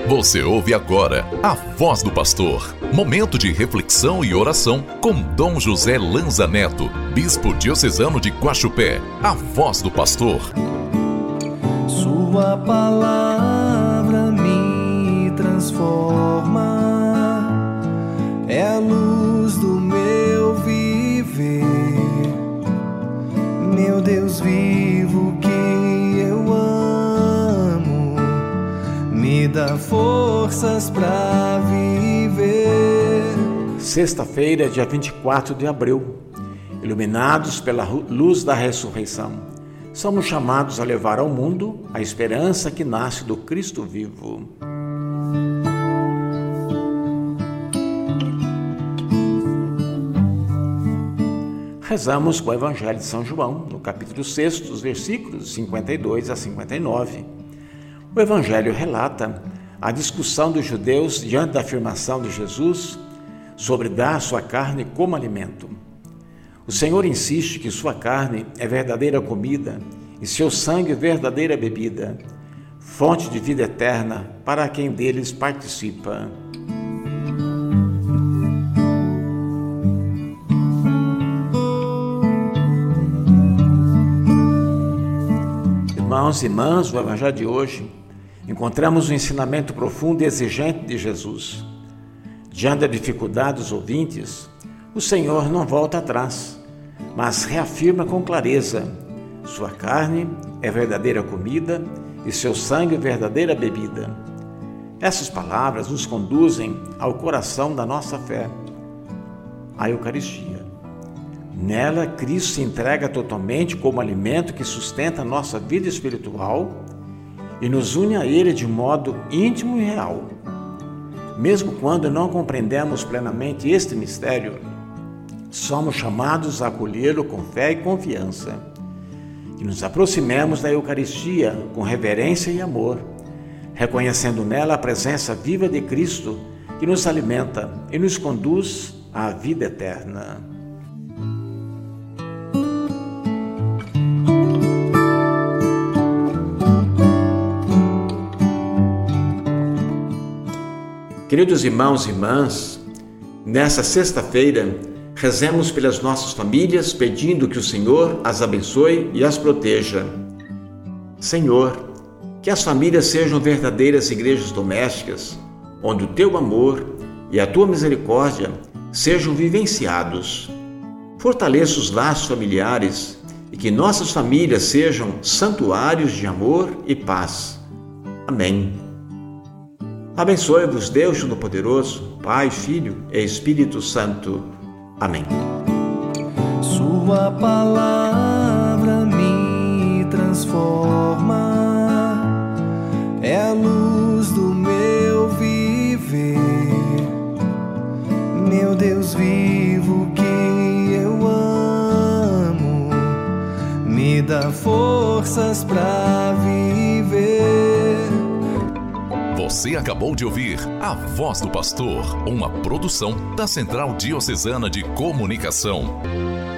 Você ouve agora a Voz do Pastor. Momento de reflexão e oração com Dom José Lanza Neto, Bispo Diocesano de Guaxupé. A Voz do Pastor. Sua palavra me transforma, é a luz do meu viver. Meu Deus vivo que eu amo, me dá forças para viver. Sexta-feira, dia 24 de abril, iluminados pela luz da ressurreição, somos chamados a levar ao mundo a esperança que nasce do Cristo vivo. Rezamos com o Evangelho de São João, no capítulo 6, dos versículos 52 a 59. O Evangelho relata a discussão dos judeus diante da afirmação de Jesus sobre dar sua carne como alimento. O Senhor insiste que sua carne é verdadeira comida e seu sangue verdadeira bebida, fonte de vida eterna para quem deles participa. Irmãos e irmãs, no Evangelho de hoje, encontramos um ensinamento profundo e exigente de Jesus. Diante da dificuldade dos ouvintes, o Senhor não volta atrás, mas reafirma com clareza: sua carne é verdadeira comida e seu sangue verdadeira bebida. Essas palavras nos conduzem ao coração da nossa fé, a Eucaristia. Nela, Cristo se entrega totalmente como alimento que sustenta a nossa vida espiritual e nos une a Ele de modo íntimo e real. Mesmo quando não compreendemos plenamente este mistério, somos chamados a acolhê-lo com fé e confiança. Que nos aproximemos da Eucaristia com reverência e amor, reconhecendo nela a presença viva de Cristo que nos alimenta e nos conduz à vida eterna. Queridos irmãos e irmãs, nessa sexta-feira, rezemos pelas nossas famílias, pedindo que o Senhor as abençoe e as proteja. Senhor, que as famílias sejam verdadeiras igrejas domésticas, onde o Teu amor e a Tua misericórdia sejam vivenciados. Fortaleça os laços familiares e que nossas famílias sejam santuários de amor e paz. Amém. Abençoe-vos Deus Todo-Poderoso, Pai, Filho e Espírito Santo. Amém. Sua palavra me transforma, é a luz do meu viver. Meu Deus vivo que eu amo, me dá forças para viver. Você acabou de ouvir A Voz do Pastor, uma produção da Central Diocesana de Comunicação.